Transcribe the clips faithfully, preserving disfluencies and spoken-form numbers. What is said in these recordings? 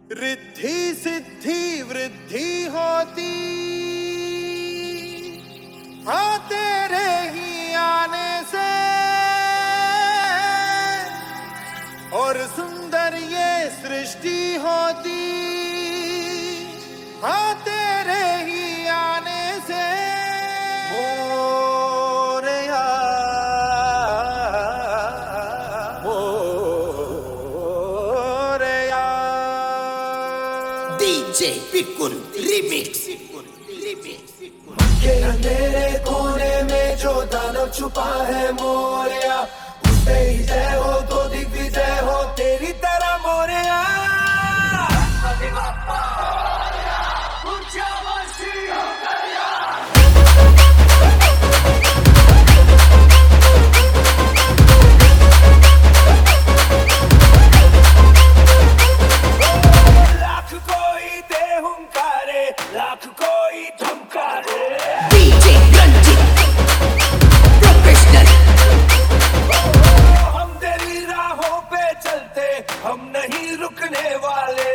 रिद्धि सिद्धि वृद्धि होती हाँ तेरे ही आने से, और सुंदर ये सृष्टि होती हाँ तेरे ही आने से। Morya Morya DJ Pikul remix. के अंधेरे कोने में जो दानव छुपा है मोरया, उससे ही जय हो तो दिग्विजय हो तेरी तरह मोरया। लाख कोई दे हुंकारे, लाख कोई धमकारे, डीजे रंजीत प्रोफेशनल। हम तेरी राहों पे चलते, हम नहीं रुकने वाले।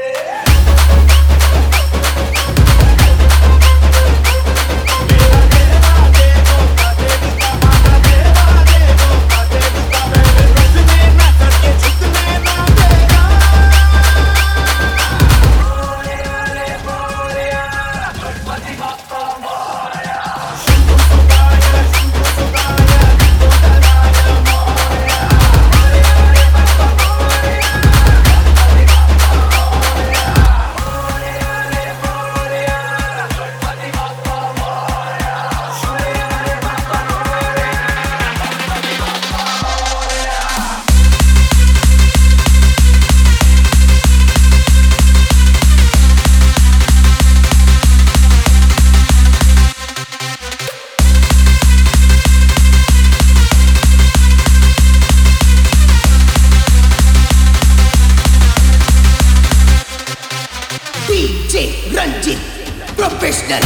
DJ Ranjeet professional.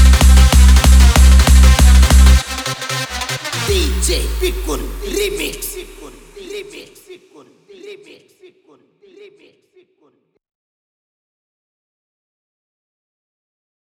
DJ Pikul remix.